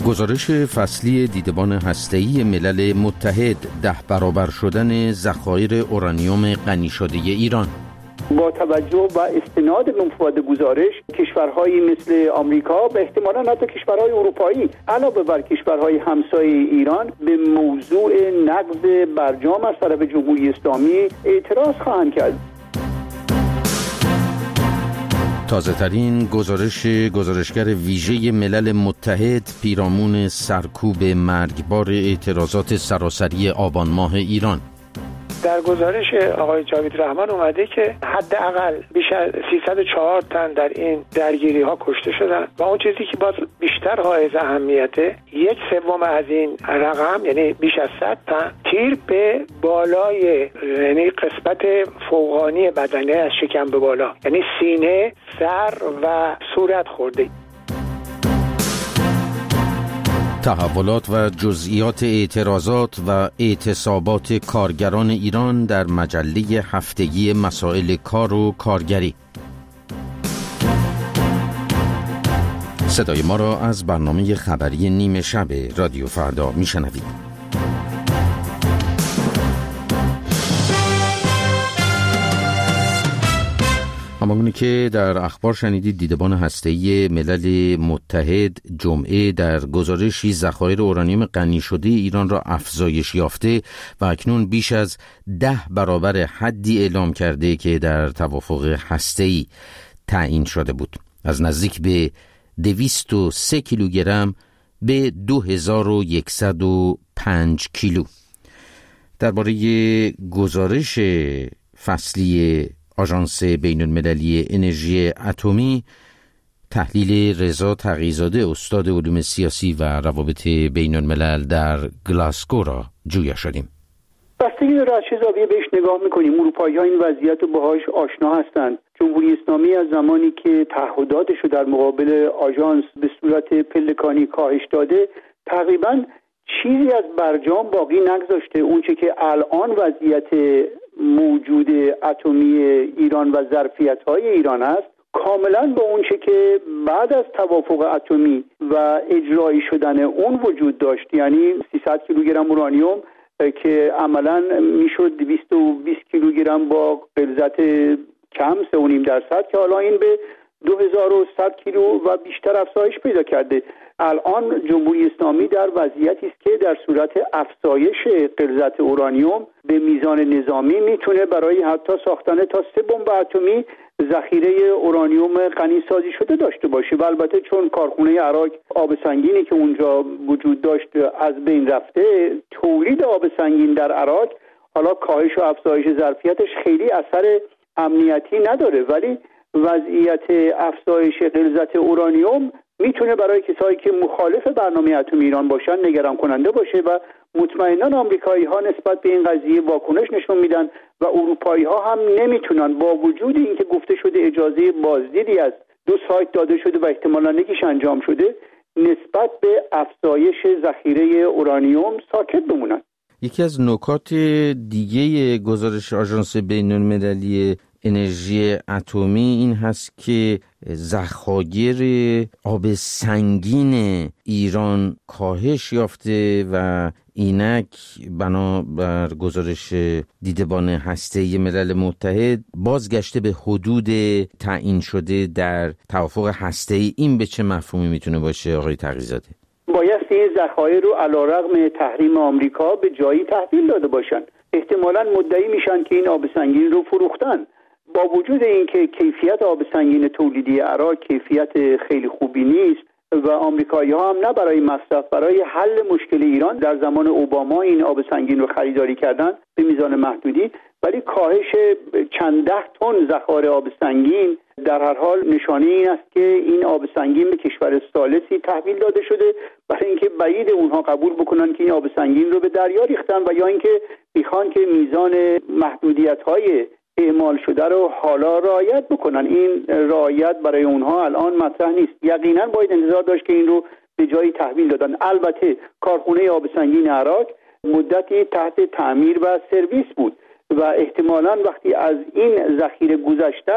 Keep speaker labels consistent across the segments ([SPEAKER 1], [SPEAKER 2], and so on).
[SPEAKER 1] گزارش فصلی دیدبان هسته‌ای ملل متحد 10 برابر شدن ذخایر اورانیوم غنی شده ایران.
[SPEAKER 2] با توجه و استناد به مفاد گزارش، کشورهایی مثل آمریکا و احتمالاً حتی کشورهای اروپایی علاوه بر کشورهای همسایه ایران به موضوع نقض برجام از طرف جمهوری اسلامی اعتراض خواهند کرد.
[SPEAKER 1] تازه‌ترین گزارشگر ویژه ملل متحد پیرامون سرکوب مرگبار اعتراضات سراسری آبان ماه ایران.
[SPEAKER 3] در گزارش آقای جاوید رحمان اومده که حداقل بیش از 304 تن در این درگیری ها کشته شدن و اون چیزی که باز بیشتر حائز اهمیته، 1/3 از این رقم یعنی بیش از 100 تن تیر به بالای یعنی قسمت فوقانی بدنه از شکم به بالا یعنی سینه، سر و صورت خورده.
[SPEAKER 1] تحولات و جزئیات اعتراضات و اعتصابات کارگران ایران در مجله هفتگی مسائل کار و کارگری. صدای ما را از برنامه خبری نیمه شب رادیو فردا میشنوید. همانگونه که در اخبار شنیدید، دیدبان هسته‌ای ملل متحد جمعه در گزارشی ذخایر اورانیوم غنی شده ایران را افزایش یافته و اکنون بیش از 10 برابر حدی اعلام کرده که در توافق هسته‌ای تعیین شده بود، از نزدیک به 203 کیلوگرم به 2105 کیلو. درباره گزارش فصلی آژانس بین‌المللی انرژی اتمی، تحلیل رضا تقی‌زاده استاد علوم سیاسی و روابط بین‌الملل در گلاسگو را جویا شدیم.
[SPEAKER 2] بستگی داره از چه زاویه بهش نگاه میکنیم. اروپایی‌ها این وضعیت رو باهاش آشنا هستند. جمهوری اسلامی از زمانی که تعهداتش رو در مقابل آژانس به صورت پلکانی کاهش داده، تقریباً چیزی از برجام باقی نگذاشته. اونچه که الان وضعیت موجود اتمی ایران و ظرفیت‌های ایران است، کاملا با اونچه که بعد از توافق اتمی و اجرایی شدن اون وجود داشت، یعنی 300 کیلوگرم اورانیوم که عملا میشد 220 کیلوگرم با غلظت کم 3.5% که حالا این به 2100 کیلو و بیشتر افزایش پیدا کرده. الان جمهوری اسلامی در وضعیتی است که در صورت افزایش غلظت اورانیوم به میزان نظامی میتونه برای حتی ساختن تا 3 بمب اتمی ذخیره اورانیوم غنی سازی شده داشته باشه. و البته چون کارخونه عراق آب سنگینی که اونجا وجود داشت از بین رفته، تولید آب سنگین در عراق حالا کاهش و افزایش ظرفیتش خیلی اثر امنیتی نداره، ولی وضعیت افزایش غلظت اورانیوم میتونه برای کسایی که مخالف برنامه اتمی ایران باشن نگران کننده باشه و مطمئناً آمریکایی ها نسبت به این قضیه واکنش نشون میدن و اروپایی ها هم نمیتونن، با وجود اینکه گفته شده اجازه بازدیدی از 2 سایت داده شده و احتمالاً یکیش انجام شده، نسبت به افزایش ذخیره اورانیوم ساکت بمونن.
[SPEAKER 1] یکی از نکات دیگه گزارش آژانس بین‌المللی انرژی اتمی این هست که ذخایر آب سنگین ایران کاهش یافته و اینک بنابر گزارش دیدبان هسته‌ای ملل متحد بازگشته به حدود تعیین شده در توافق هسته‌ای. این به چه مفهومی میتونه باشه آقای تقی‌زاده؟
[SPEAKER 2] بایستی این ذخایر رو علیرغم تحریم آمریکا به جایی تحویل داده باشن. احتمالاً مدعی میشن که این آب سنگین رو فروختن، با وجود اینکه کیفیت آب سنگین تولیدی عراق کیفیت خیلی خوبی نیست و آمریکایی‌ها هم نه برای مصرف، برای حل مشکل ایران در زمان اوباما این آب سنگین رو خریداری کردن به میزان محدودی، ولی کاهش چند ده تن ذخایر آب سنگین در هر حال نشانه این است که این آب سنگین به کشور ثالثی تحویل داده شده، برای اینکه بعید اونها قبول بکنن که این آب سنگین رو به دریا ریختن و یا اینکه میخوان که میزان محدودیت‌های اعمال شده رو حالا رعایت بکنن. این رعایت برای اونها الان مطرح نیست. یقینا باید انتظار داشت که این رو به جایی تحویل دادن. البته کارخونه آب سنگین عراق مدتی تحت تعمیر و سرویس بود و احتمالاً وقتی از این ذخیره گذشتن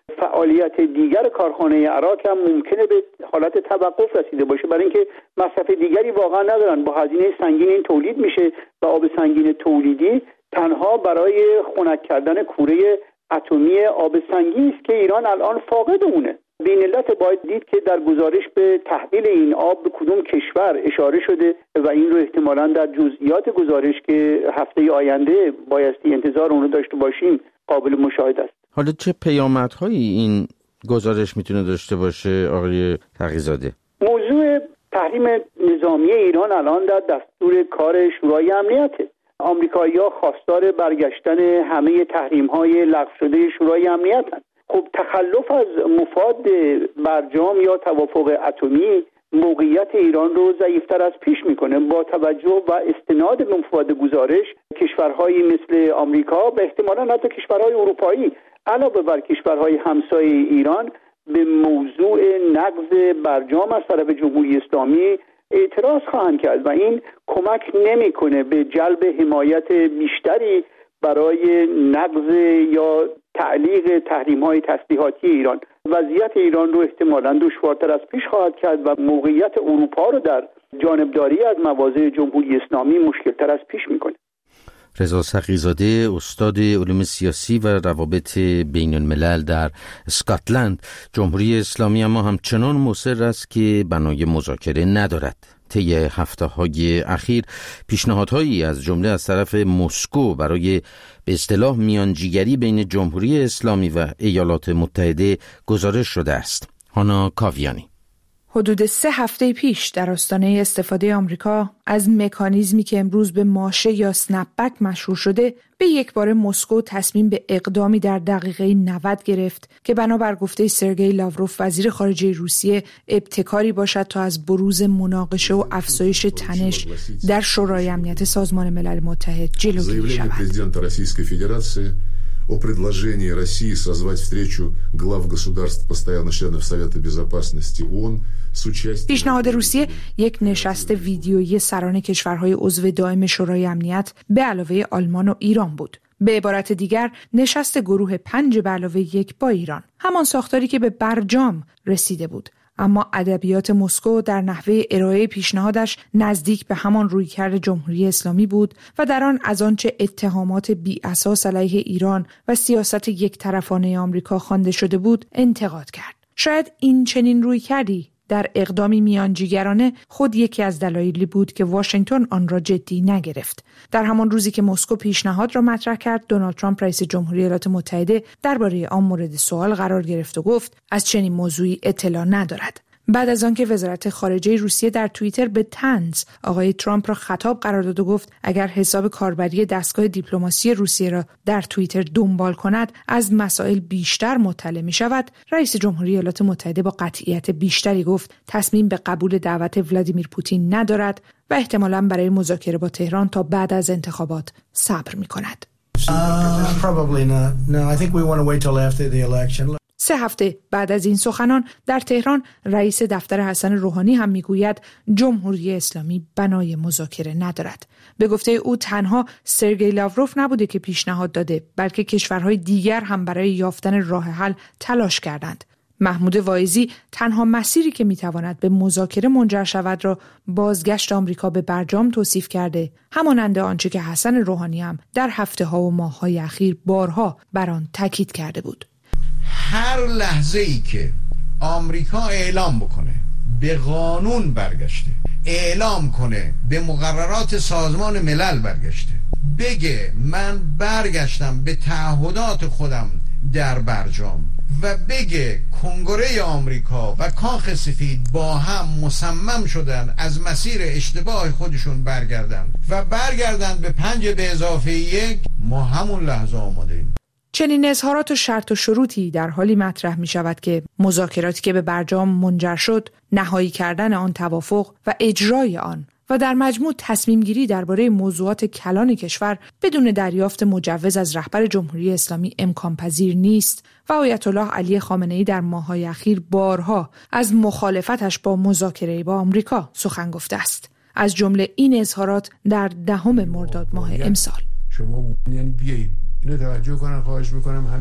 [SPEAKER 2] فعالیت دیگر کارخانه عراق هم ممکنه به حالت توقف رسیده باشه، برای اینکه مصرف دیگری واقعا ندارن. با هزینه سنگین این تولید میشه و آب سنگین تولیدی تنها برای خنک کردن کوره اتمی آب سنگین است که ایران الان فاقد اونه. بین علت باید دید که در گزارش به تحویل این آب به کدوم کشور اشاره شده و این رو احتمالاً در جزئیات گزارش که هفته آینده بایستی انتظار اون رو داشته باشیم قابل مشاهده است.
[SPEAKER 1] حالا چه پیامدهایی این گزارش میتونه داشته باشه آقای تقی‌زاده؟
[SPEAKER 2] موضوع تحریم نظامی ایران الان در دستور کار شورای امنیته. آمریکایی‌ها خواستار برگشتن همه تحریم‌های لغو شده شورای امنیتن. خب تخلف از مفاد برجام یا توافق اتمی موقعیت ایران رو ضعیفتر از پیش میکنه. با توجه و استناد به مفاد گزارش کشورهایی مثل آمریکا و احتمالاً حتی کشورهای اروپایی علاوه بر کشورهای همسایه ایران به موضوع نقض برجام از طرف جمهوری اسلامی اعتراض خواهند کرد و این کمک نمیکنه به جلب حمایت بیشتری برای نقض یا تعلیق تحریم‌های تسلیحاتی ایران. وضعیت ایران رو احتمالاً دشوارتر از پیش خواهد کرد و موقعیت اروپا رو در جانبداری از مواضع جمهوری اسلامی مشکل‌تر از پیش میکنه.
[SPEAKER 1] رضا سقی‌زاده، استاد علوم سیاسی و روابط بین الملل در اسکاتلند. جمهوری اسلامی اما همچنان مصر است که بنای مذاکره ندارد. طی هفته‌های اخیر پیشنهادهایی از جمله از طرف مسکو برای به اصطلاح میانجیگری بین جمهوری اسلامی و ایالات متحده گزارش شده است. هانا کاویانی.
[SPEAKER 4] حدود 3 هفته پیش در آستانه استفاده آمریکا از مکانیزمی که امروز به ماشه یا سنپ بک مشهور شده، به یک بار مسکو تصمیم به اقدامی در دقیقه 90 گرفت که بنابر گفته سرگئی لاوروف وزیر خارجه روسیه ابتکاری باشد تا از بروز مناقشه و افزایش تنش در شورای امنیت سازمان ملل متحد جلوگیری شود.
[SPEAKER 5] о предложении России созвать встречу глав государств постоянных членов Совета Безопасности ООН с участием.
[SPEAKER 4] پیشنهاد روسیه یک نشست ویدیویی سران کشورهای عضو دائم شورای امنیت به علاوه آلمان و ایران بود. به عبارت دیگر نشست گروه 5 به علاوه 1 با ایران، همان ساختاری که به برجام رسیده بود. اما ادبیات مسکو در نحوه ارائه پیشنهادش نزدیک به همان رویکرد جمهوری اسلامی بود و در آن از آنچه اتهامات بی اساس علیه ایران و سیاست یک طرفانه آمریکا خوانده شده بود انتقاد کرد. شاید این چنین رویکردی در اقدامی میانجیگرانه خود یکی از دلایلی بود که واشنگتن آن را جدی نگرفت. در همان روزی که مسکو پیشنهاد را مطرح کرد، دونالد ترامپ رئیس جمهوری ایالات متحده درباره آن مورد سوال قرار گرفت و گفت از چنین موضوعی اطلاع ندارد. بعد از آنکه وزارت خارجه روسیه در توییتر به طنز آقای ترامپ را خطاب قرار داد و گفت اگر حساب کاربری دستگاه دیپلماسی روسیه را در توییتر دنبال کند از مسائل بیشتر مطلع می شود، رئیس جمهوری ایالات متحده با قطعیت بیشتری گفت تصمیم به قبول دعوت ولادیمیر پوتین ندارد و احتمالاً برای مذاکره با تهران تا بعد از انتخابات صبر می کند.
[SPEAKER 6] Probably not. No, I think we want to wait till after the election.
[SPEAKER 4] 3 هفته بعد از این سخنان در تهران رئیس دفتر حسن روحانی هم میگوید جمهوری اسلامی بنای مذاکره ندارد. به گفته او تنها سرگئی لاوروف نبوده که پیشنهاد داده، بلکه کشورهای دیگر هم برای یافتن راه حل تلاش کردند. محمود واعظی تنها مسیری که میتواند به مذاکره منجر شود را بازگشت آمریکا به برجام توصیف کرده، همانند آنچه که حسن روحانی هم در هفته‌ها و ماه‌های اخیر بارها بر آن تاکید کرده بود.
[SPEAKER 7] هر لحظه ای که آمریکا اعلام بکنه به قانون برگشته، اعلام کنه به مقررات سازمان ملل برگشته، بگه من برگشتم به تعهدات خودم در برجام و بگه کنگره آمریکا و کاخ سفید با هم مصمم شدن از مسیر اشتباه خودشون برگردن و برگردن به 5 به اضافه 1، ما همون لحظه آماده ایم.
[SPEAKER 4] چنین اظهارات و شرط و شروطی در حالی مطرح می شود که مذاکراتی که به برجام منجر شد، نهایی کردن آن توافق و اجرای آن و در مجموع تصمیم گیری درباره موضوعات کلان کشور بدون دریافت مجوز از رهبر جمهوری اسلامی امکان پذیر نیست و آیت الله علی خامنه‌ای در ماه‌های اخیر بارها از مخالفتش با مذاکره با آمریکا سخن گفته است. از جمله این اظهارات در 10 مرداد ماه امسال.
[SPEAKER 5] شما یعنی بیایید اینو توجه کنن، خواهش میکنم همه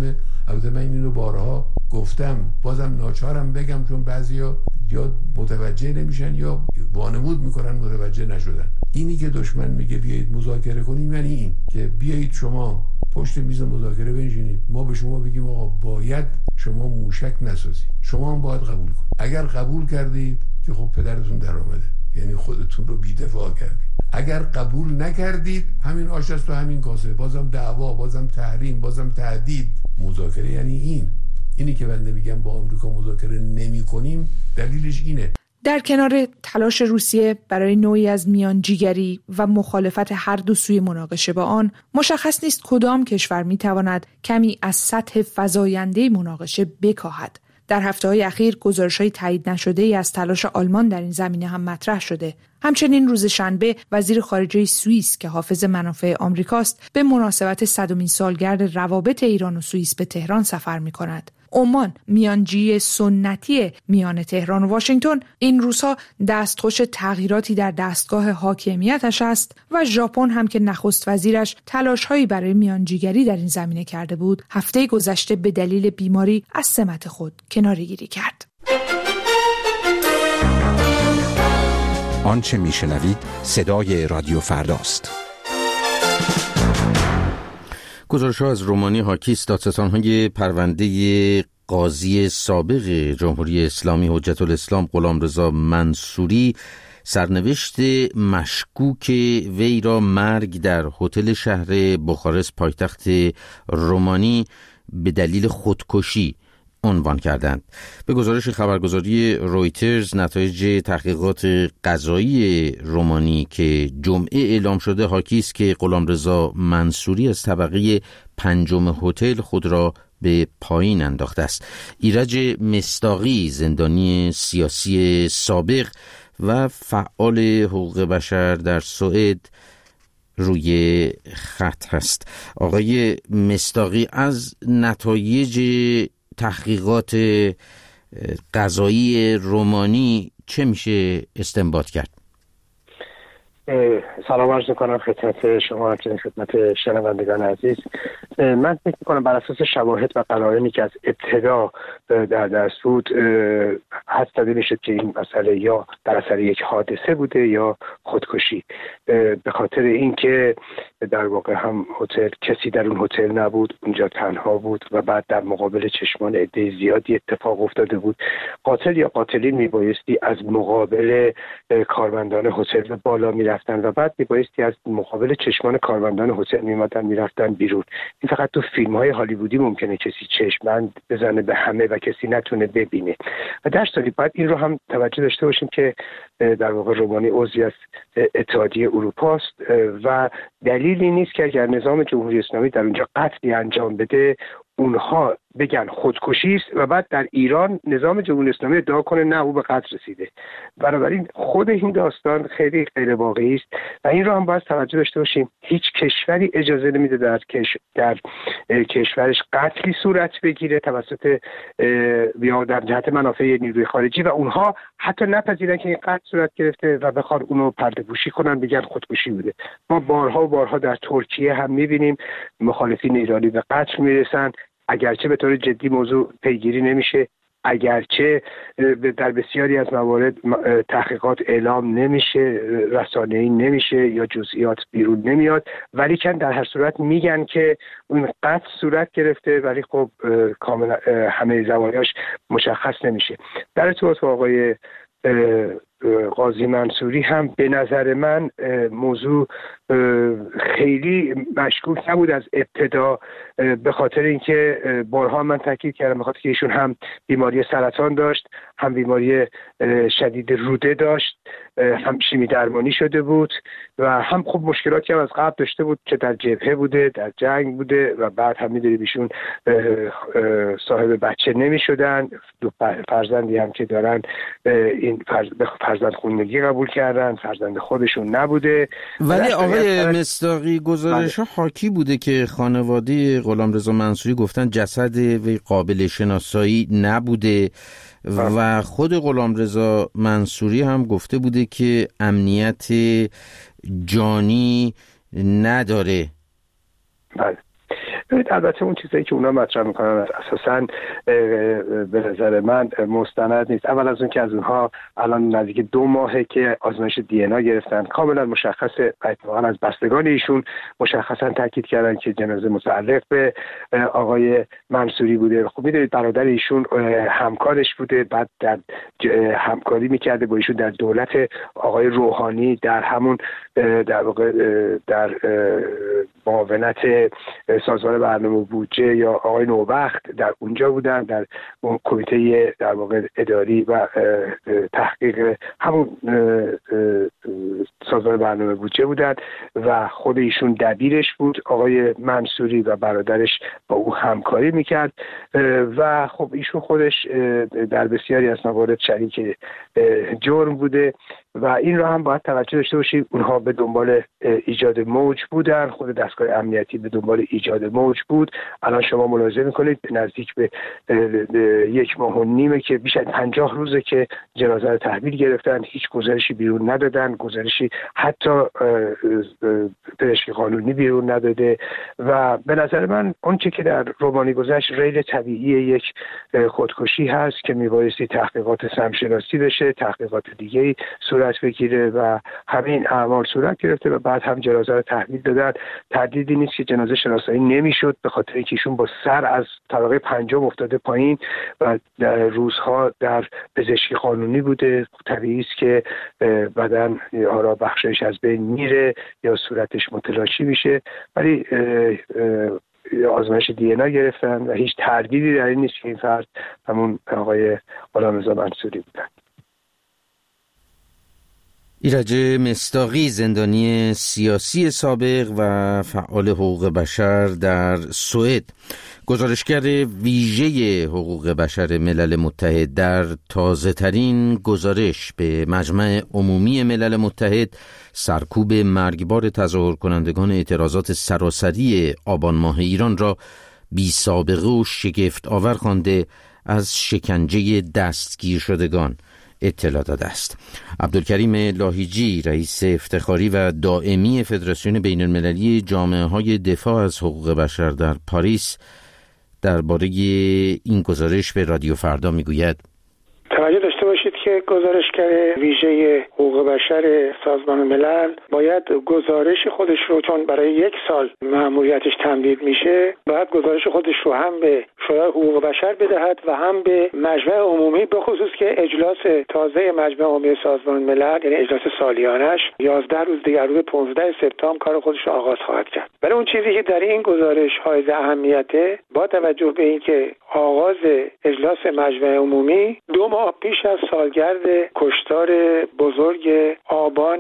[SPEAKER 5] البته من اینو بارها گفتم، بازم ناچارم بگم چون بعضیا یا متوجه نمیشن یا وانمود میکنن متوجه نشدن. اینی که دشمن میگه بیایید مذاکره کنیم یعنی این که بیایید شما پشت میز مذاکره بنشینید، ما به شما بگیم آقا باید شما موشک نسازید، شما هم باید قبول کنید. اگر قبول کردید که خب پدرتون در آمده، یعنی خودتون رو بی‌دفاع کردید. اگر قبول نکردید همین آش است و همین کاسه، بازم دعوا، بازم تحریم، بازم تهدید. مذاکره یعنی اینی که بنده میگم با آمریکا مذاکره نمی‌کنیم، دلیلش اینه.
[SPEAKER 4] در کنار تلاش روسیه برای نوعی از میانجیگری و مخالفت هر دو سوی مناقشه با آن، مشخص نیست کدام کشور میتواند کمی از سطح فزاینده مناقشه بکاهد. در هفته‌های اخیر گزارش‌های تایید نشده‌ای از تلاش آلمان در این زمینه هم مطرح شده. همچنین روز شنبه وزیر خارجه سوئیس که حافظ منافع آمریکاست به مناسبت 100مین سالگرد روابط ایران و سوئیس به تهران سفر می‌کند. عمان، میانجی سنتی میان تهران و واشنگتن، این روزها دستخوش تغییراتی در دستگاه حاکمیتش است و ژاپن هم که نخست وزیرش تلاش‌هایی برای میانجیگری در این زمینه کرده بود، هفته گذشته به دلیل بیماری از سمت خود کناره‌گیری کرد.
[SPEAKER 8] آنچه میشنوید صدای رادیو فرداست.
[SPEAKER 1] گزارش‌ها از رومانی حاکی است دادستان‌های پرونده قاضی سابق جمهوری اسلامی حجت الاسلام غلامرضا منصوری سرنوشت مشکوک وی را مرگ در هتل شهر بخارست پایتخت رومانی به دلیل خودکشی عنوان کردند. به گزارش خبرگزاری رویترز، نتایج تحقیقات قضایی رومانی که جمعه اعلام شده حاکی است که غلامرضا منصوری از طبقه 5 هتل خود را به پایین انداخته است. ایرج مصداقی، زندانی سیاسی سابق و فعال حقوق بشر در سوئد، روی خط هست. آقای مصداقی، از نتایج تحقیقات قضایی رومانی چه میشه استنباط کرد؟
[SPEAKER 9] سلام عرض میکنم خدمت شما، خدمت شنوندگان عزیز. من فکر میکنم بر اساس شواهد و قرائنی که از ابتدا در دست بود حدس زده میشد که این مسئله یا در اثر یک حادثه بوده یا خودکشی، به خاطر اینکه در واقع هم هتل کسی در اون هتل نبود، اونجا تنها بود و بعد در مقابل چشمان عده زیادی اتفاق افتاده بود. قاتل یا قاتلین میبایستی از مقابل کارمندان هتل به بالا میرفتن و بعد میبایستی از مقابل چشمان کارمندان هتل میمدن میرفتن بیرون. این فقط تو فیلم‌های هالیوودی ممکنه کسی چشمند بزنه به همه و کسی نتونه ببینه. و در صورتی باید این رو هم توجه داشته باشیم که در واقع رومانی عضوی از اتحادیه اروپا است و دلیلی نیست که اگر نظام جمهوری اسلامی در اونجا قتلی انجام بده اونها بگن خودکشی است و بعد در ایران نظام جمهوری اسلامی ادعا کنه نه او به قتل رسیده. بنابراین خود این داستان خیلی غیر واقعی است و این رو هم باید توجه داشته باشیم. هیچ کشوری اجازه نمیده در کشورش قتلی صورت بگیره توسط یا در جهت منافع نیروی خارجی و اونها حتی نپذیرن که این قتل صورت گرفته و بخوان اونو پرده پوشی کنن بگن خودکشی بوده. ما بارها و بارها در ترکیه هم می‌بینیم مخالفین ایرانی به قتل میرسن، اگرچه به طور جدی موضوع پیگیری نمیشه، اگرچه در بسیاری از موارد تحقیقات اعلام نمیشه، رسانه‌ای نمیشه یا جزئیات بیرون نمیاد، ولی کن در هر صورت میگن که اون قتل صورت گرفته، ولی خب کاملا همه زوایاش مشخص نمیشه. در ارتباط با آقای قاضی منصوری هم به نظر من موضوع خیلی مشکوک نبود از ابتدا، به خاطر اینکه بارها من تاکید کردم به خاطر که ایشون هم بیماری سرطان داشت، هم بیماری شدید روده داشت، هم شیمی درمانی شده بود و هم خب مشکلاتی هم از قبل داشته بود که در جبهه بوده، در جنگ بوده و بعد هم می‌دونید ایشون صاحب بچه نمی‌شدن. دو فرزندی هم که دارن این فرزند خونگی قبول کردن، فرزند خودشون نبوده.
[SPEAKER 1] ولی آقای مصداقی گزارش‌ها حاکی بوده که خانواده غلامرضا منصوری گفتن جسد وی قابل شناسایی نبوده و خود غلامرضا منصوری هم گفته بوده که امنیت جانی نداره.
[SPEAKER 9] بله. البته اون چیزایی که اونا مطرح میکنن اساساً به نظر من مستند نیست. اول از اون که از اونها الان نزدیک 2 ماهه که آزمایش دی ان ا گرفتن، کاملا مشخصه، اتفاقا از بستگان ایشون مشخصا تاکید کردن که جنازه متعلق به آقای منصوری بوده. خب میدونید برادر ایشون همکارش بوده، بعد در همکاری میکرده با ایشون در دولت آقای روحانی، در همون در واقع در معاونت سازمان برنامه بودجه یا آقای نوبخت در اونجا بودن، در اون کمیته در واقع اداری و تحقیق همون سازمان برنامه بودجه بودن و خود ایشون دبیرش بود آقای منصوری و برادرش با او همکاری میکرد و خب ایشون خودش در بسیاری از موارد شریک جرم بوده و این را هم باید توجه داشته باشید. اونها به دنبال ایجاد موج بودن، خود دستگاه امنیتی به دنبال ایجاد موج بود. الان شما ملاحظه میکنید نزدیک به 1.5 ماه که بیش از 50 روزه که جنازه رو تحویل گرفتن، هیچ گزارشی بیرون ندادن، گزارشی حتی پزشکی قانونی بیرون نداده و به نظر من اون چه که در رومانی گذشت ریل طبیعی یک خودکشی هست که میبایستی تحقیقات سمشناسی بشه، تحقیقات دیگه‌ای صورت بگیره و همین اعمال صورت گرفته و بعد هم جنازه رو تحویل دادن. تردیدی نیست که جنازه شناسایی نمیشد به خاطر اینکه ایشون با سر از طبقه 5 افتاده پایین و در روزها در پزشکی قانونی بوده. طبیعی است که بدن یا بخشش از بین میره یا صورتش متلاشی میشه، ولی آزمایش دی ان ا گرفتن و هیچ تردیدی در این نیست که این فرد همون آقای غلامرضا منصوری بودن.
[SPEAKER 1] ایرج مصداقی، زندانی سیاسی سابق و فعال حقوق بشر در سوئد، گزارشگر ویژه حقوق بشر ملل متحد، در تازه ترین گزارش به مجمع عمومی ملل متحد سرکوب مرگبار تظاهر کنندگان اعتراضات سراسری آبان ماه ایران را بی سابقه و شگفت آور خوانده از شکنجه دستگیر شدگان اطلاع داده است. عبدالکریم لاهیجی، رئیس افتخاری و دائمی فدراسیون بین المللی جامعه‌های دفاع از حقوق بشر در پاریس، درباره این گزارش به رادیو فردا میگوید:
[SPEAKER 3] توجه داشته باشید که گزارشگر ویژه حقوق بشر سازمان ملل باید گزارش خودش رو، چون برای 1 سال مأموریتش تمدید میشه، باید گزارش خودش رو هم به شورای حقوق بشر بدهد و هم به مجمع عمومی، به خصوص که اجلاس تازه مجمع عمومی سازمان ملل یعنی اجلاس سالیانش 11 روز دیگر روز 15 سپتامبر کار خودش رو آغاز خواهد کرد. ولی اون چیزی که در این گزارش حائز اهمیته، با توجه به اینکه آغاز اجلاس مجمع عمومی 2 ماه پیش از سالگرد کشتار بزرگ آبان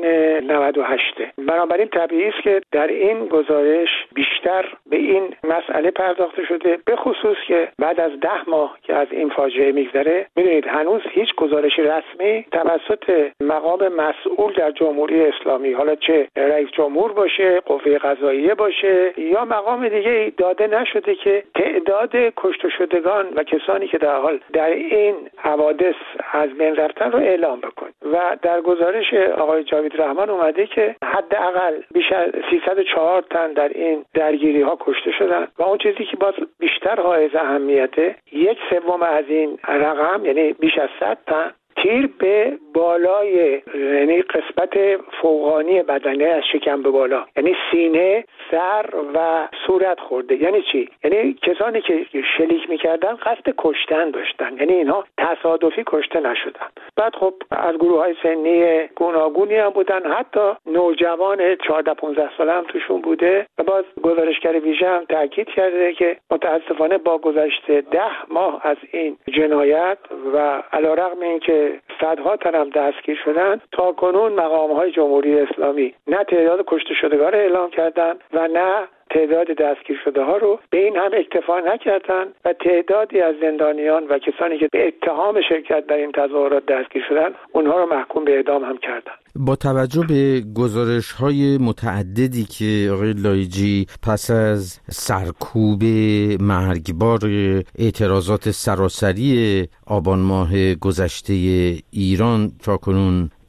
[SPEAKER 3] 98، بنابراین طبیعی است که در این گزارش بیشتر به این مسئله پرداخته شده، به خصوص که بعد از 10 ماه که از این فاجعه میگذره، میدونید هنوز هیچ گزارش رسمی توسط مقام مسئول در جمهوری اسلامی، حالا چه رئیس جمهور باشه، قوه قضاییه باشه یا مقام دیگه، داده نشده که تعداد کشته شدگان و کسانی که در حال در این حوادث از بین رفتن رو اعلام بکن. و در گزارش آقای جاوید رحمان اومده که حداقل بیش از 304 تن در این درگیری ها کشته شدن و اون چیزی که باز بیشتر حائز اهمیته، 1/3 از این رقم یعنی بیش از 100 تن تیر به بالای، یعنی قسمت فوقانی بدنه از شکم به بالا، یعنی سینه، سر و صورت خورده. یعنی چی؟ یعنی کسانی که شلیک میکردن قصد کشتن داشتن، یعنی اینها تصادفی کشته نشدن. بعد خب از گروه‌های سنی گوناگونی هم بودن، حتی نوجوان 14-15 ساله هم توشون بوده. و باز گزارشگر ویژه هم تاکید کرده که متاسفانه با گذشت 10 ماه از این جنایت و علیرغم اینکه صدها تن هم دستگیر شدن، تا کنون مقام‌های جمهوری اسلامی نه تعداد کشته شدگان را اعلام کردند و نه تعداد دستگیر شده ها رو به این هم اکتفا نکردن و تعدادی از زندانیان و کسانی که به اتهام شرکت در این تظاهرات دستگیر شدن اونها رو محکوم به اعدام هم کردن.
[SPEAKER 1] با توجه به گزارش‌های متعددی که آقای لایجی پس از سرکوب مرگبار اعتراضات سراسری آبان ماه گذشته ایران تاکنون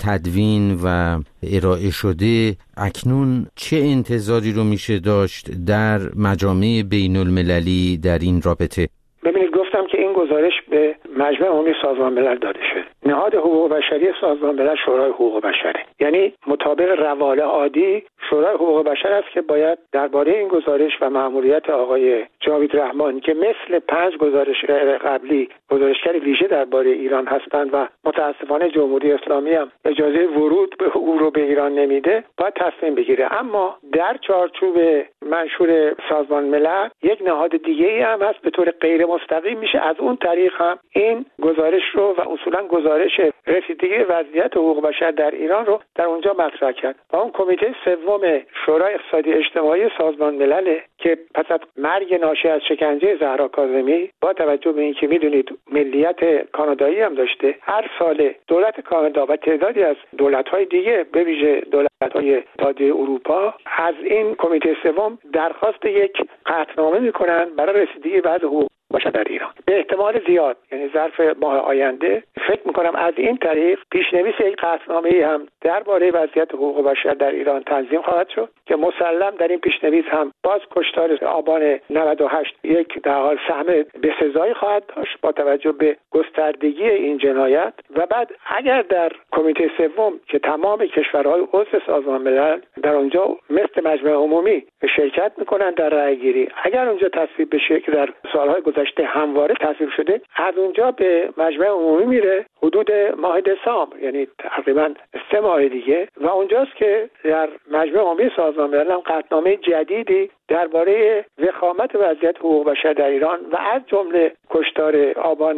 [SPEAKER 1] تدوین و ارائه شده، اکنون چه انتظاری رو میشه داشت در مجامع بین المللی در این رابطه؟
[SPEAKER 3] ببینید، گفتم که این گزارش به مجمع عمومی سازمان ملل داده شده. نهاد حقوق بشری سازمان ملل شورای حقوق بشره، یعنی مطابق روال عادی شورای حقوق بشر است که باید درباره این گزارش و مأموریت آقای جاوید رحمان که مثل 5 گزارش قبلی گزارشگر ویژه درباره ایران هستند و متاسفانه جمهوری اسلامی هم اجازه ورود به او رو به ایران نمیده، باید تصمیم بگیره. اما در چارچوب منشور سازمان ملل یک نهاد دیگه‌ای هم هست به طور غیر مستقیم میشه از اون طریق هم این گزارش رو و اصولا گزارش رسیدگی وضعیت حقوق بشر در ایران رو در اونجا مطرح کرد. و اون کمیته سوم شورای اقتصادی اجتماعی سازمان ملل که پس از مرگ ناشی از شکنجه زهرا کاظمی با توجه به اینکه میدونید ملیت کانادایی هم داشته، هر سال دولت کانادا و تعدادی از دولت‌های دیگه به ویژه دولت‌های اتحادیه اروپا از این کمیته سوم درخواست یک قطعنامه میکنن برای رسیدگی وضع حقوق بشر در ایران. به احتمال زیاد، یعنی ظرف ماه آینده، فکر میکنم از این طریق پیشنویس یک قطعنامه‌ای هم درباره وضعیت حقوق بشر در ایران تنظیم خواهد شد که مسلم در این پیشنویس هم باز کشتار آبان 98 یک در حال سهم بسزایی خواهد داشت با توجه به گستردگی این جنایت. و بعد اگر در کمیته سوم که تمام کشورهای عضو سازمان ملل در اونجا مثل مجمع عمومی شرکت میکنن در رأی‌گیری، اگر اونجا تصویب بشه که در سالهای گذشته همواره تصویب شده، از اونجا به مجمع عمومی میره حدود ماه دسامبر، یعنی تقریبا 3 ماه دیگه، و اونجاست که در مجمع عمومی سازمان ملل هم قطعنامه جدیدی درباره وخامت وضعیت حقوق بشر در ایران و از جمله کشتار آبان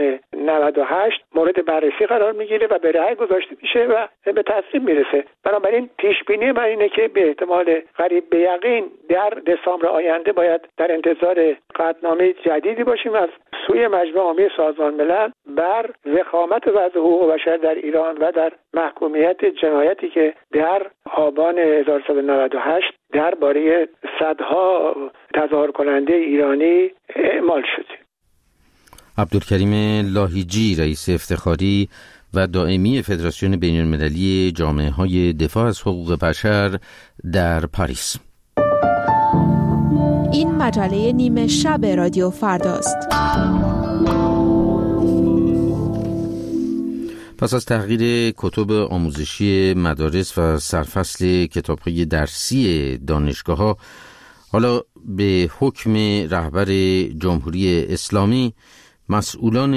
[SPEAKER 3] 98 مورد بررسی قرار میگیره و به رأی گذاشته میشه و به تصویب میرسه. بنابراین پیش بینی من اینه که به احتمال قریب به یقین در دسامبر آینده باید در انتظار قطعنامه جدیدی باشیم از سوی مجمع عمومی سازمان ملل بر وخامت وضع حقوق بشر در ایران و در محکومیت جنایتی که در آبان 1398 درباره صدها تظاهر کننده ایرانی اعمال شد.
[SPEAKER 1] عبدالکریم لاهیجی، رئیس افتخاری و دائمی فدراسیون بین المللی جامعه‌های دفاع از حقوق بشر در پاریس.
[SPEAKER 10] این مجله نیمه شب رادیو فرداست.
[SPEAKER 1] پس از تغییر کتب آموزشی مدارس و سرفصل کتاب‌های درسی دانشگاه‌ها، حالا به حکم رهبر جمهوری اسلامی مسئولان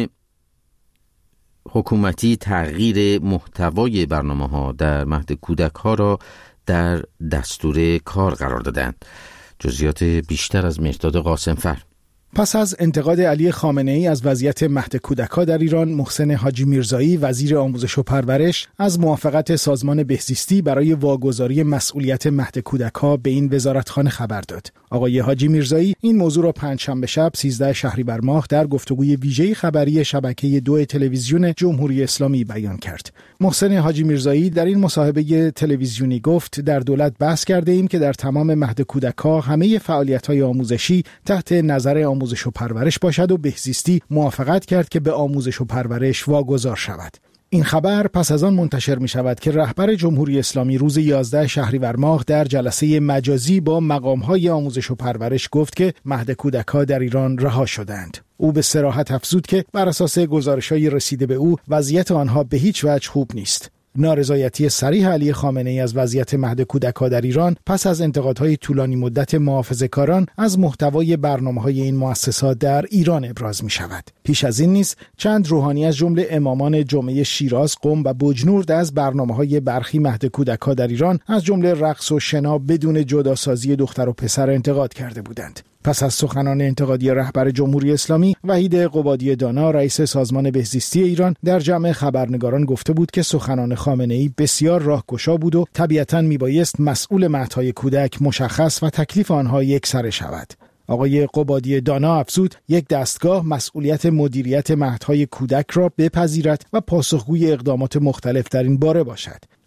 [SPEAKER 1] حکومتی تغییر محتوای برنامه‌ها در مهد کودک‌ها را در دستور کار قرار دادند. جزئیات بیشتر از مهرداد قاسم‌فر.
[SPEAKER 11] پس از انتقاد علی خامنه‌ای از وضعیت مهد کودک‌ها در ایران، محسن حاجی میرزایی وزیر آموزش و پرورش از موافقت سازمان بهزیستی برای واگذاری مسئولیت مهد کودک‌ها به این وزارتخانه خبر داد. آقای حاجی میرزایی این موضوع را پنجشنبه شب 13 شهریور ماه در گفتگوی ویژه خبری شبکه 2 تلویزیون جمهوری اسلامی بیان کرد. محسن حاجی میرزایی در این مصاحبه تلویزیونی گفت در دولت بحث کرده ایم که در تمام مهد کودک‌ها همه فعالیت‌های آموزشی تحت نظر آموزش و پرورش باشد و بهزیستی موافقت کرد که به آموزش و پرورش واگذار شود. این خبر پس از آن منتشر می شود که رهبر جمهوری اسلامی روز 11 شهریور ماه در جلسه مجازی با مقام‌های آموزش و پرورش گفت که مهد کودک‌ها در ایران رها شدند. او به صراحت افزود که بر اساس گزارش‌های رسیده به او وضعیت آنها به هیچ وجه خوب نیست. نارضایتی صریح علی خامنه‌ای از وضعیت مهد کودک‌ها در ایران پس از انتقادهای طولانی مدت محافظه‌کاران از محتوای برنامه‌های این مؤسسات در ایران ابراز می‌شود. پیش از این نیز چند روحانی از جمله امامان جمعه شیراز، قم و بجنورد از برنامه‌های برخی مهد کودک‌ها در ایران از جمله رقص و شنا بدون جداسازی دختر و پسر انتقاد کرده بودند. پس از سخنان انتقادی رهبر جمهوری اسلامی، وحید قبادی دانا رئیس سازمان بهزیستی ایران در جمع خبرنگاران گفته بود که سخنان خامنه‌ای بسیار راهگشا بود و طبیعتاً میبایست مسئول مهدهای کودک مشخص و تکلیف آنها یکسره شود. آقای قبادی دانا افزود یک دستگاه مسئولیت مدیریت مهدهای کودک را بپذیرد و پاسخگوی اقدامات مختلف در این باره باشد.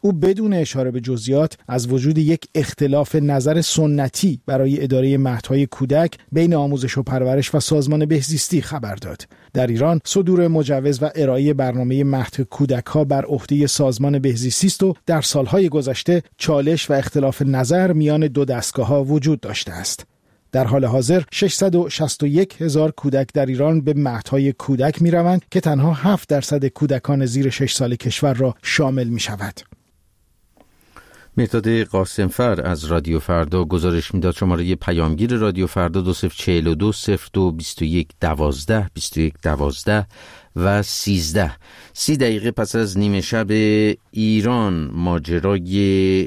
[SPEAKER 11] او بدون اشاره به جزئیات از وجود یک اختلاف نظر سنتی برای اداره مهدهای کودک بین آموزش و پرورش و سازمان بهزیستی خبر داد. در ایران صدور مجوز و ارائه برنامه مهد کودک‌ها بر عهده سازمان بهزیستی است و در سالهای گذشته چالش و اختلاف نظر میان دو دستگاه‌ها وجود داشته است. در حال حاضر 661,000 کودک در ایران به مهدهای کودک می‌روند که تنها 7% کودکان زیر 6 سال کشور را شامل می‌شود.
[SPEAKER 1] مهداد قاسمفر از رادیو فردا گزارش میداد. شماره پیامگیر رادیو فردا 2042 02 21 12 21 12 و 13. 30 دقیقه پس از نیمه شب ایران، ماجرای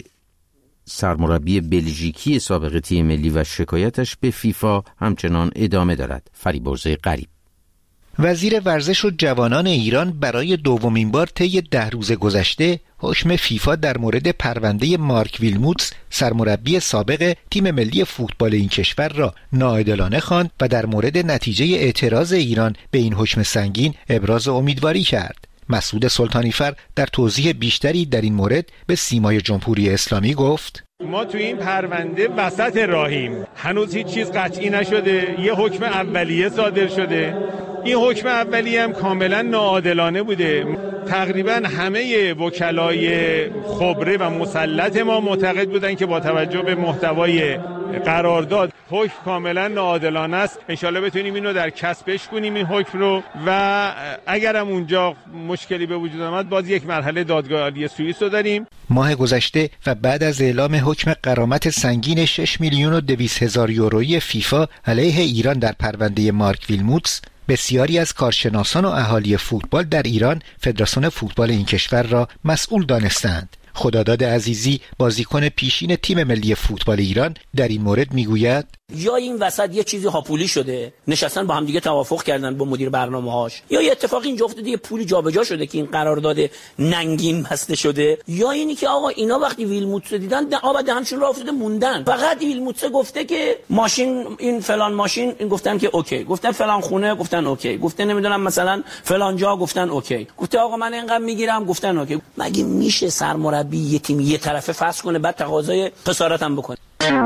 [SPEAKER 1] سرمربی بلژیکی سابق تیم ملی و شکایتش به فیفا همچنان ادامه دارد. فریبرز غریب.
[SPEAKER 12] وزیر ورزش و جوانان ایران برای دومین بار طی 10 روز گذشته حکم فیفا در مورد پرونده مارک ویلموتس سرمربی سابق تیم ملی فوتبال این کشور را ناعادلانه خواند و در مورد نتیجه اعتراض ایران به این حکم سنگین ابراز امیدواری کرد. مسعود سلطانیفر در توضیح بیشتری در این مورد به سیمای جمهوری اسلامی گفت:
[SPEAKER 13] ما تو این پرونده وسط راهیم، هنوز هیچ چیز قطعی نشده، یه حکم اولیه صادر شده. این حکم اولیه هم کاملا ناعادلانه بوده. تقریبا همه وکلای خبره و مسلط ما معتقد بودن که با توجه به محتوای قرارداد حکم کاملا ناعادلانه است. انشالله بتونیم اینو در کسبش کنیم این حکم رو، و اگرم اونجا مشکلی به وجود آمد باز یک مرحله دادگاه عالی سوئیس رو داریم.
[SPEAKER 12] ماه گذشته و بعد از اعلام حکم غرامت سنگین 6,200,000 یورویی فیفا علیه ایران در پرونده مارک ویلموتس، بسیاری از کارشناسان و اهالی فوتبال در ایران فدراسیون فوتبال این کشور را مسئول دانستند. خداداد عزیزی، بازیکن پیشین تیم ملی فوتبال ایران، در این مورد میگوید:
[SPEAKER 14] یا این وسط یه چیزی هاپولی شده، نشستن با هم دیگه توافق کردن با مدیر برنامه‌هاش، یا یه اتفاقی اینجا افتاده یه پولی جابجا شده که این قرارداد ننگین بسته شده، یا اینی که آقا اینا وقتی ویلموتس دیدن آب دهنشون راه افتاده موندن. فقط ویلموتس گفته که ماشین این فلان ماشین، این گفتن که اوکی، گفتن فلان خونه گفتن اوکی، گفته نمیدونم مثلا فلان جا گفتن اوکی، گفته آقا من اینقدر میگیرم گفتن اوکی. مگه میشه سرمربی یه تیم یه طرفه فسخ کنه بعد تقاضای خسارت هم بکنه؟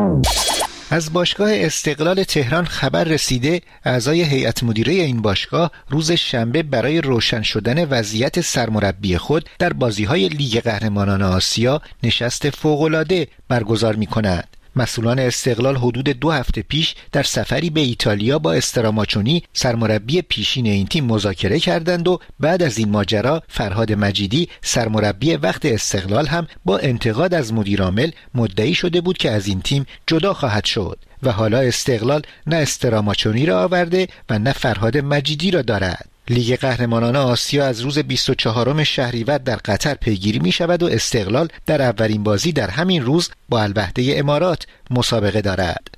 [SPEAKER 12] از باشگاه استقلال تهران خبر رسیده اعضای هیئت مدیره این باشگاه روز شنبه برای روشن شدن وضعیت سرمربی خود در بازی‌های لیگ قهرمانان آسیا نشست فوق‌العاده برگزار می‌کنند. مسئولان استقلال حدود 2 هفته پیش در سفری به ایتالیا با استراماچونی سرمربی پیشین این تیم مذاکره کردند و بعد از این ماجرا فرهاد مجیدی سرمربی وقت استقلال هم با انتقاد از مدیرعامل مدعی شده بود که از این تیم جدا خواهد شد و حالا استقلال نه استراماچونی را آورده و نه فرهاد مجیدی را دارد. لیگ قهرمانان آسیا از روز 24 شهریور در قطر پیگیری می شود و استقلال در اولین بازی در همین روز با الوحده امارات مسابقه دارد.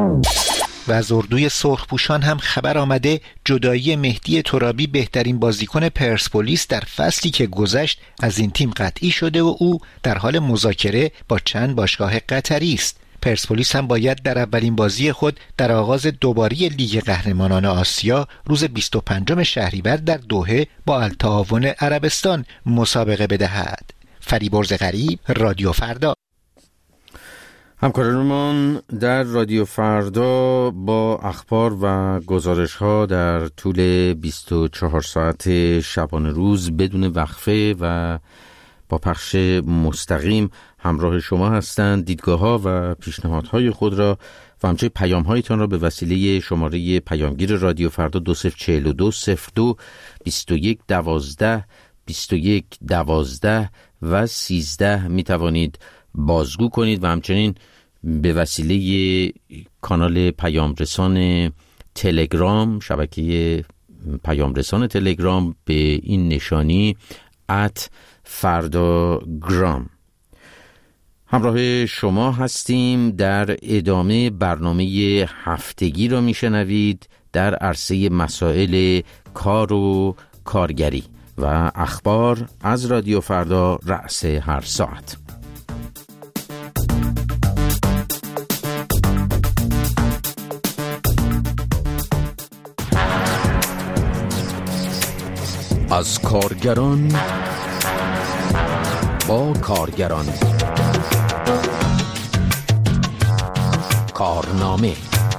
[SPEAKER 12] و از اردوی سرخپوشان هم خبر آمده جدایی مهدی ترابی بهترین بازیکن پرسپولیس در فصلی که گذشت از این تیم قطعی شده و او در حال مذاکره با چند باشگاه قطری است. پرسپولیس هم باید در اولین بازی خود در آغاز دوباره لیگ قهرمانان آسیا روز 25 شهریور در دوحه با التعاون عربستان مسابقه بدهد. فریبرز غریب، رادیو فردا.
[SPEAKER 1] همکارانمان در رادیو فردا با اخبار و گزارش‌ها در طول 24 ساعت شبانه روز بدون وقفه و با پخش مستقیم همراه شما هستند. دیدگاه‌ها و پیشنهادهای خود را و همچنین پیام‌هایتان را به وسیله شماره پیامگیر رادیو فردا 2042 02 21 12 21 12 و 13 می توانید بازگو کنید و همچنین به وسیله کانال پیامرسان تلگرام، شبکه پیامرسان تلگرام به این نشانی @فرداگرام همراه شما هستیم. در ادامه برنامه هفتگی را میشنوید در عرصه مسائل کار و کارگری و اخبار از رادیو فردا رأس هر ساعت.
[SPEAKER 8] از کارگران با کارگران. کارنامه.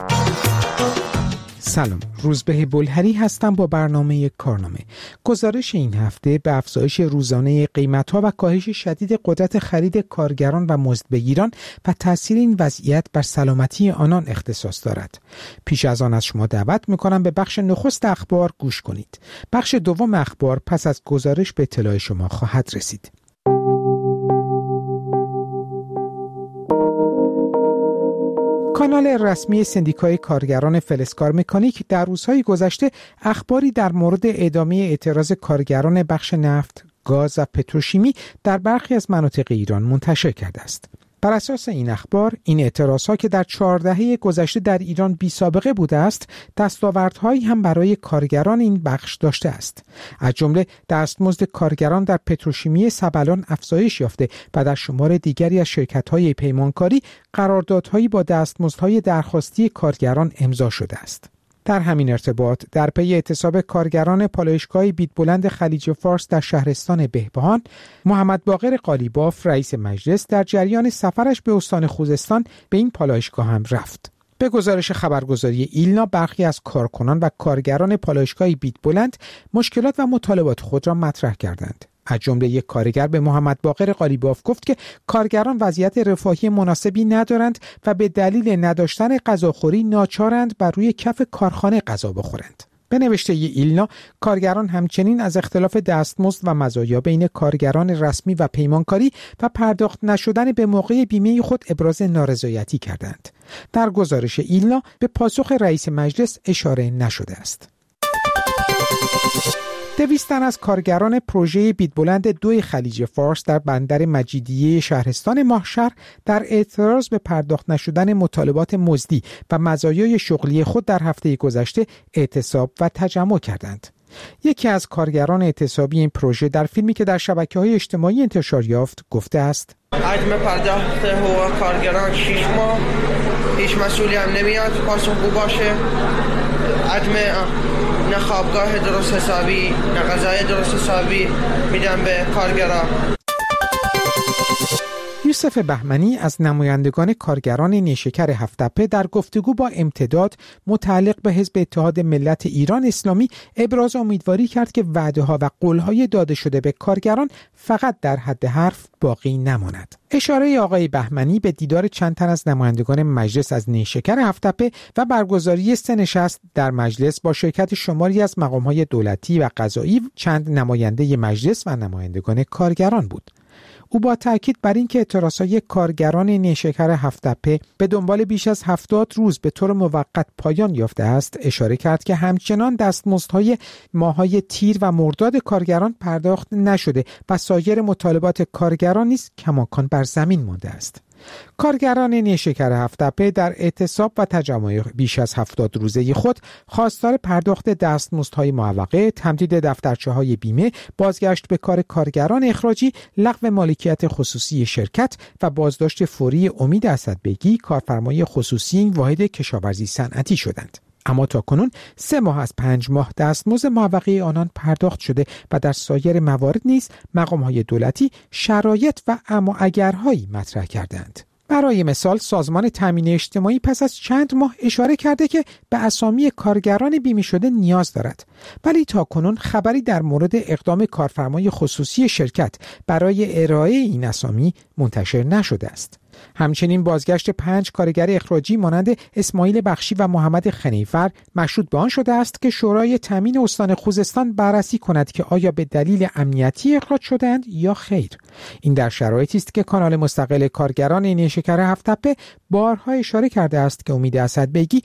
[SPEAKER 15] سلام، روزبه بلهری هستم با برنامه کارنامه. گزارش این هفته به افزایش روزانه قیمت‌ها و کاهش شدید قدرت خرید کارگران و مزدبگیران و تأثیر این وضعیت بر سلامتی آنان اختصاص دارد. پیش از آن از شما دعوت می‌کنم به بخش نخست اخبار گوش کنید. بخش دوم اخبار پس از گزارش به اطلاع شما خواهد رسید. کانال رسمی سندیکای کارگران فلزکار مکانیک در روزهای گذشته اخباری در مورد ادامه اعتراض کارگران بخش نفت، گاز و پتروشیمی در برخی از مناطق ایران منتشر کرده است. بر اساس این اخبار، این اعتراضها که در 4 دهه گذشته در ایران بی سابقه بوده است، دستاوردهایی هم برای کارگران این بخش داشته است. از جمله دستمزد کارگران در پتروشیمی سبلان افزایش یافته و در شمار دیگری از شرکت‌های پیمانکاری قراردادهایی با دستمزدهای درخواستی کارگران امضا شده است. در همین ارتباط در پی اعتصاب کارگران پالایشگاه بیتبلند خلیج فارس در شهرستان بهبهان، محمد باقر قالیباف رئیس مجلس در جریان سفرش به استان خوزستان به این پالایشگاه هم رفت. به گزارش خبرگزاری ایلنا، برخی از کارکنان و کارگران پالایشگاه بیتبلند مشکلات و مطالبات خود را مطرح کردند. از جمله یک کارگر به محمد باقر قالیباف گفت که کارگران وضعیت رفاهی مناسبی ندارند و به دلیل نداشتن غذاخوری ناچارند بر روی کف کارخانه غذا بخورند. به نوشته ایلنا، کارگران همچنین از اختلاف دستمزد و مزایا بین کارگران رسمی و پیمانکاری و پرداخت نشدن به موقع بیمه خود ابراز نارضایتی کردند. در گزارش ایلنا به پاسخ رئیس مجلس اشاره نشده است. 200 تن از کارگران پروژه بیتبلند 2 خلیج فارس در بندر مجیدیه شهرستان ماهشهر در اعتراض به پرداخت نشدن مطالبات مزدی و مزایای شغلی خود در هفته گذشته اعتصاب و تجمع کردند. یکی از کارگران اعتصابی این پروژه در فیلمی که در شبکه‌های اجتماعی انتشار یافت گفته است:
[SPEAKER 16] حجم پرداخت حقوق کارگران 6 ماه، هیچ مسئولی هم نمیاد پاسخگو باشه. حجم نه خوابگاه درست حسابی، نه غذای درست حسابی میدن به کارگران.
[SPEAKER 15] یوسف بهمنی از نمایندگان کارگران نیشکر هفت‌تپه در گفتگو با امتداد متعلق به حزب اتحاد ملت ایران اسلامی ابراز امیدواری کرد که وعده‌ها و قول‌های داده شده به کارگران فقط در حد حرف باقی نماند. اشاره آقای بهمنی به دیدار چند تن از نمایندگان مجلس از نیشکر هفت‌تپه و برگزاری 3 نشست در مجلس با شرکت شماری از مقام‌های دولتی و قضایی، چند نماینده مجلس و نمایندگان کارگران بود. او با تاکید بر اینکه اعتراضهای کارگران نیشکر هفت‌تپه به دنبال بیش از 70 روز به طور موقت پایان یافته است، اشاره کرد که همچنان دستمزدهای ماه‌های تیر و مرداد کارگران پرداخت نشده و سایر مطالبات کارگران نیز کماکان بر زمین مانده است. کارگران نیشکر هفت‌تپه در اعتصاب و تجمع بیش از 70 روزه خود خواستار پرداخت دستمزدهای معوقه، تمدید دفترچه‌های بیمه، بازگشت به کار کارگران اخراجی، لغو مالکیت خصوصی شرکت و بازداشت فوری امید اسدبگی، کارفرمای خصوصی این واحد کشاورزی صنعتی شدند. اما تاکنون 3 ماه از 5 ماه دستمزد معوقه آنان پرداخت شده و در سایر موارد نیز مقام‌های دولتی شرایط و اما اگرهایی مطرح کردند. برای مثال سازمان تامین اجتماعی پس از چند ماه اشاره کرده که به اسامی کارگران بیمه شده نیاز دارد، ولی تاکنون خبری در مورد اقدام کارفرمای خصوصی شرکت برای ارائه این اسامی منتشر نشده است. همچنین بازگشت 5 کارگر اخراجی مانند اسماعیل بخشی و محمد خنیفر مشروط به آن شده است که شورای تامین استان خوزستان بررسی کند که آیا به دلیل امنیتی اخراج شدند یا خیر. این در شرایطی است که کانال مستقل کارگران نیشکر هفت‌تپه بارها اشاره کرده است که امید اسدبگی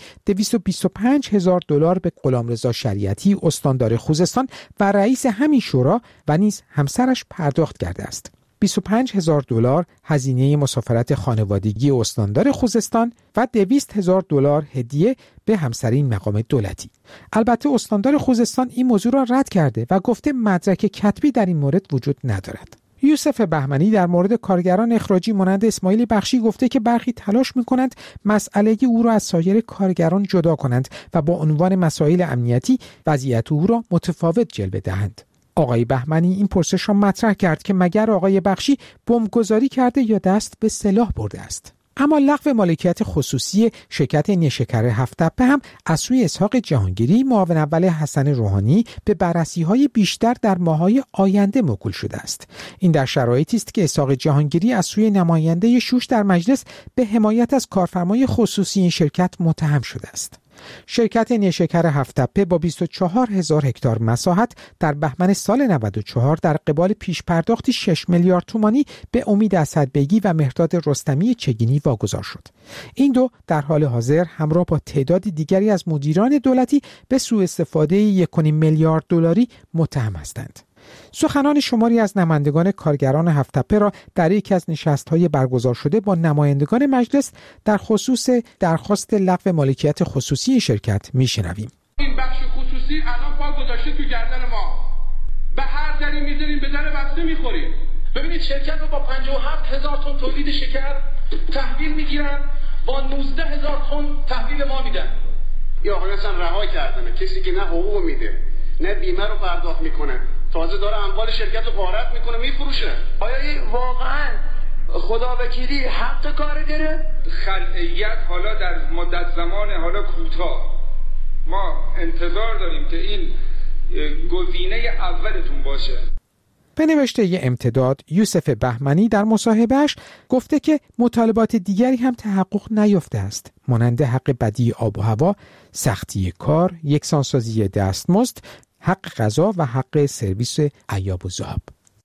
[SPEAKER 15] $225,000 به غلامرضا شریعتی استاندار خوزستان و رئیس همین شورا و نیز همسرش پرداخت کرده است. $25,000 هزینه مسافرت خانوادگی استاندار خوزستان و $200,000 هدیه به همسرین مقام دولتی. البته استاندار خوزستان این موضوع را رد کرده و گفته مدرک کتبی در این مورد وجود ندارد. یوسف بهمنی در مورد کارگران اخراجی مانند اسماعیل بخشی گفته که برخی تلاش می‌کنند مسئله او را از سایر کارگران جدا کنند و با عنوان مسائل امنیتی وضعیت او را متفاوت جلوه دهند. آقای بهمنی این پرسش را مطرح کرد که مگر آقای بخشی بمبگذاری کرده یا دست به سلاح برده است. اما لغو مالکیت خصوصی شرکت نیشکر هفت‌تپه هم از سوی اسحاق جهانگیری، معاون اول حسن روحانی، به بررسی‌های بیشتر در ماه‌های آینده موکول شده است. این در شرایطی است که اسحاق جهانگیری از سوی نماینده شوش در مجلس به حمایت از کارفرمای خصوصی این شرکت متهم شده است. شرکت نیشکر هفت‌تپه با 24,000 هکتار مساحت در بهمن سال 94 در قبال پیش پرداختی 6 میلیارد تومانی به امید اسدبگی و مهرداد رستمی چگینی واگذار شد. این دو در حال حاضر همراه با تعداد دیگری از مدیران دولتی به سوء استفاده 1.5 میلیارد دلاری متهم هستند. سخنان شماری از نمایندگان کارگران هفت‌تپه را در یکی از نشست‌های برگزار شده با نمایندگان مجلس در خصوص درخواست لغو مالکیت خصوصی شرکت میشنویم.
[SPEAKER 17] این بخش خصوصی الان پا گذاشته تو گردن ما. به هر دری میذاریم به در بسته میخوریم. ببینید شرکت رو با 57,000 تن تولید شکر تحویل میگیرن، با 19,000 تن تحویل ما میدن.
[SPEAKER 18] یا آقا اصلا رها کردنه، کسی که نه حقوق میده نه بیمه رو پرداخت میکنه، تازه داره اموال شرکت رو غارت میکنه میفروشه.
[SPEAKER 16] آیا این واقعا خداوکیلی حق کار داره؟
[SPEAKER 17] خلعیت حالا در مدت زمان حالا کوتاه ما انتظار داریم که این گزینه اولتون باشه.
[SPEAKER 15] به نوشته امتداد، یوسف بهمنی در مصاحبهش گفته که مطالبات دیگری هم تحقق نیافته است، مانند حق بدیع آب و هوا، سختی کار، یکسانسازی دستمزد، حق غذا و حق سرویس ایاب و ذهاب.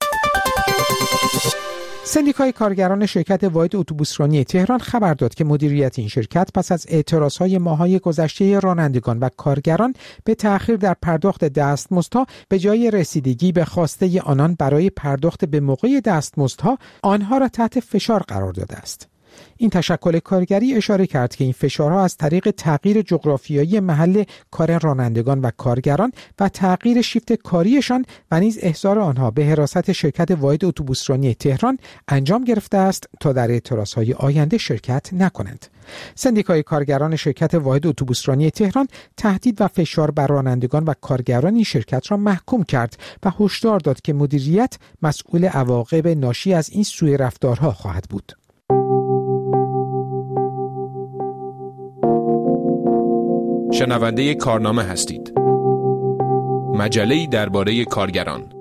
[SPEAKER 15] سندیکای کارگران شرکت واحد اتوبوسرانی تهران خبر داد که مدیریت این شرکت پس از اعتراضهای ماه‌های گذشته رانندگان و کارگران به تأخیر در پرداخت دستمزدها به جای رسیدگی به خواسته آنان برای پرداخت به موقع دستمزدها، آنها را تحت فشار قرار داده است. این تشکل کارگری اشاره کرد که این فشارها از طریق تغییر جغرافیایی محل کار رانندگان و کارگران و تغییر شیفت کاریشان و نیز احضار آنها به حراست شرکت واحد اتوبوسرانی تهران انجام گرفته است تا در اعتراضهای آینده شرکت نکنند. سندیکای کارگران شرکت واحد اتوبوسرانی تهران تهدید و فشار بر رانندگان و کارگران این شرکت را محکوم کرد و هشدار داد که مدیریت مسئول عواقب ناشی از این سوء رفتارها خواهد بود.
[SPEAKER 8] شنونده کارنامه هستید. مجله‌ای درباره کارگران.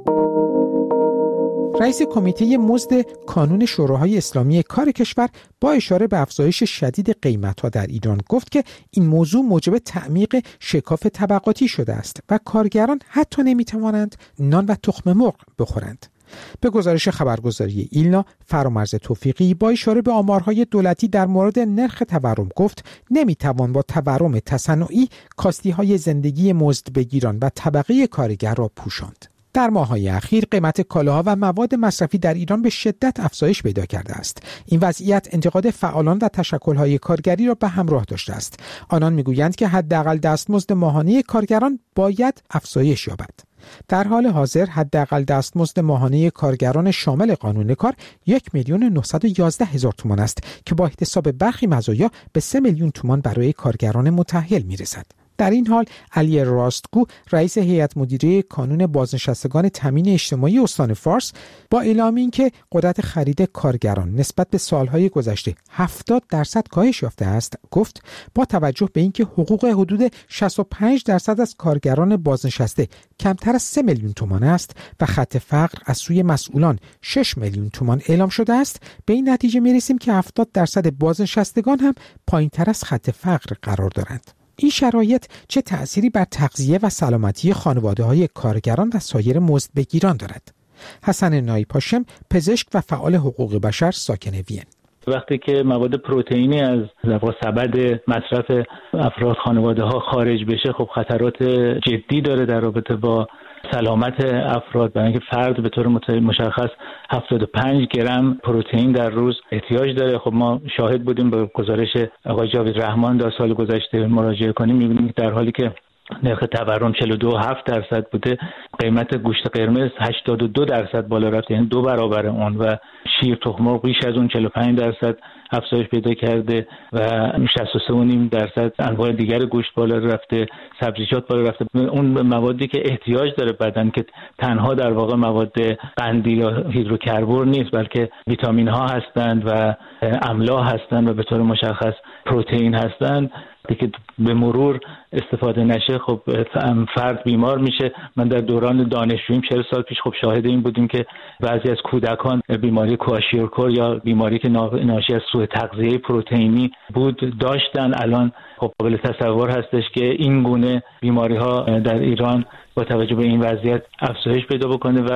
[SPEAKER 15] رئیس کمیته مزد کانون شوراهای اسلامی کار کشور با اشاره به افزایش شدید قیمت‌ها در ایران گفت که این موضوع موجب تعمیق شکاف طبقاتی شده است و کارگران حتی نمی‌توانند نان و تخم مرغ بخورند. به گزارش خبرگزاری ایلنا، فرامرز توفیقی با اشاره به آمارهای دولتی در مورد نرخ تورم گفت نمیتوان با تورم تصنعی کاستی‌های زندگی مزدبگیران و طبقه کارگر را پوشاند. در ماه‌های اخیر قیمت کالاها و مواد مصرفی در ایران به شدت افزایش پیدا کرده است. این وضعیت انتقاد فعالان و تشکل‌های کارگری را به همراه داشته است. آنان می‌گویند که حداقل دستمزد ماهانه کارگران باید افزایش یابد. در حال حاضر حداقل دستمزد ماهانه کارگران شامل قانون کار 1,911,000 تومان است که با احتساب برخی مزایا به 3 میلیون تومان برای کارگران متأهل میرسد. در این حال علی راستگو، رئیس هیئت مدیره کانون بازنشستگان تامین اجتماعی استان فارس، با اعلام اینکه قدرت خرید کارگران نسبت به سالهای گذشته 70% کاهش یافته است، گفت با توجه به اینکه حقوق حدود 65% از کارگران بازنشسته کمتر از 3 میلیون تومان است و خط فقر از سوی مسئولان 6 میلیون تومان اعلام شده است، به این نتیجه می‌رسیم که 70% بازنشستگان هم پایین‌تر از خط فقر قرار دارند. این شرایط چه تأثیری بر تغذیه و سلامتی خانواده‌های کارگران و سایر مزدبگیران دارد؟ حسن نایپاشم، پزشک و فعال حقوق بشر ساکن وین:
[SPEAKER 19] وقتی که مواد پروتئینی از سبد مصرف افراد خانواده ها خارج بشه، خب خطرات جدی داره در رابطه با سلامت افراد، برای اینکه فرد به طور مشخص 75 گرم پروتئین در روز احتیاج داره. خب ما شاهد بودیم به گزارش آقای جاوید رحمان در سال گذشته مراجعه کنیم، می‌بینیم در حالی که نرخ تورم 42.7% بوده، قیمت گوشت قرمز 82% بالا رفته، یعنی 2 برابر اون، و شیر تخم مرغ بیش از اون 45% افزایش پیدا کرده و 63.5% انواع دیگر گوشت بالا رفته، سبزیجات بالا رفته. اون موادی که احتیاج داره بدن که تنها در واقع مواد قندی یا هیدروکربن نیست، بلکه ویتامین ها هستند و املاح هستند و به طور مشخص پروتئین هستند، که به مرور استفاده نشه خب فرد بیمار میشه. من در دوران دانشجوییم 40 سال پیش خب شاهد این بودیم که بعضی از کودکان بیماری کواشیورکور یا بیماری که ناشی از سوء تغذیه پروتئینی بود داشتن. الان خب قابل تصور هستش که این گونه بیماری ها در ایران با توجه به این وضعیت افزایش پیدا بکنه و